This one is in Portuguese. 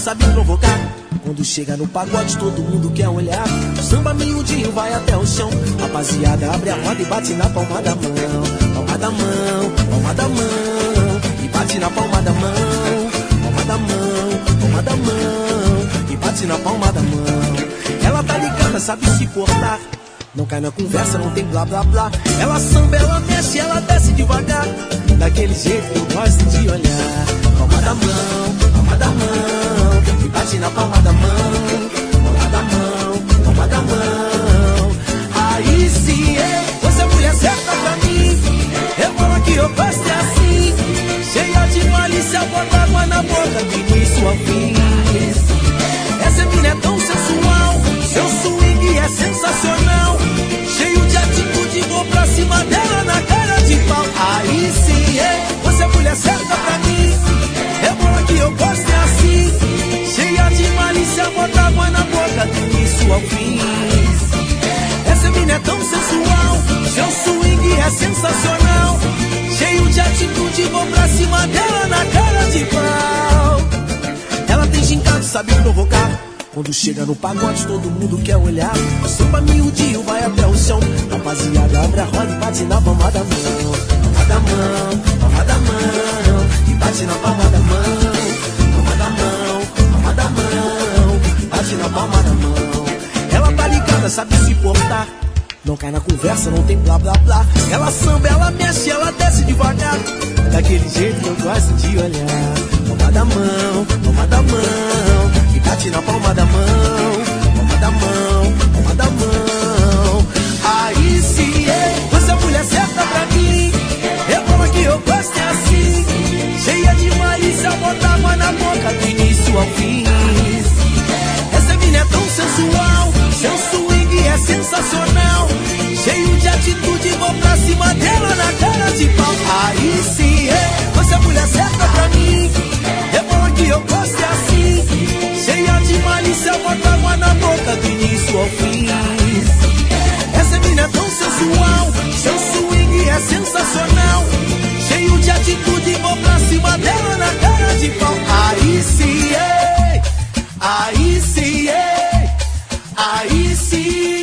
sabe provocar. Quando chega no pagode todo mundo quer olhar. O samba miudinho vai até o chão. Rapaziada abre a roda e bate na palma da mão. Palma da mão, palma da mão. E bate na palma da mão. Palma da mão, palma da mão. E bate na palma da mão. Ela tá ligada, sabe se portar. Não cai na conversa, não tem blá blá blá. Ela samba, ela mexe, ela desce devagar. Daquele jeito que eu gosto de olhar. Palma da mão, palma da mão. E bate na palma da mão. Palma da mão, palma da mão. Aí sim, você é mulher certa pra mim. Rebola que eu gosto é assim. Cheia de malícia, bota água na boca do início ao fim. Essa mina é tão sensual. Seu swing é sensacional. Cheio de atitude, vou pra cima dela na cara de pau. Aí sim, você é mulher certa pra mim. Rebola que eu gosto é assim. Cheia de malícia, bota água na boca do início ao fim. Essa mina é tão sensual. Seu swing é sensacional. Cheio de atitude, vou pra cima dela na cara de pau. Ela tem gincado, sabe provocar. Quando chega no pagode todo mundo quer olhar. O samba miudinho vai até o chão. Rapaziada abre a roda e bate na palma da mão. Palma da mão, palma da mão. E bate na palma da mão. Palma da mão, palma da mão. Bate na palma da mão. Ela tá ligada, sabe se portar. Não cai na conversa, não tem blá blá blá. Ela samba, ela mexe, ela desce devagar. Daquele jeito que eu gosto de olhar. Palma da mão, palma da mão. E bate na palma da mão. Palma da mão, palma da mão. Aí sim, você é mulher certa pra mim. Rebola que eu gosto é assim. Cheia de malícia, bota água na boca do início ao fim. Essa mina é tão sensual. Seu swing é sensacional. Cheio de atitude, vou pra cima dela na cara de pau. Aí sim, você é mulher certa pra mim. Rebola que eu gosto é assim. Cheia de malícia, bota água na boca do início ao fim. Essa mina é tão sensual. Seu swing é sensacional. Cheio de atitude, vou pra cima dela na cara de pau. Aí sim, aí sim, aí sim.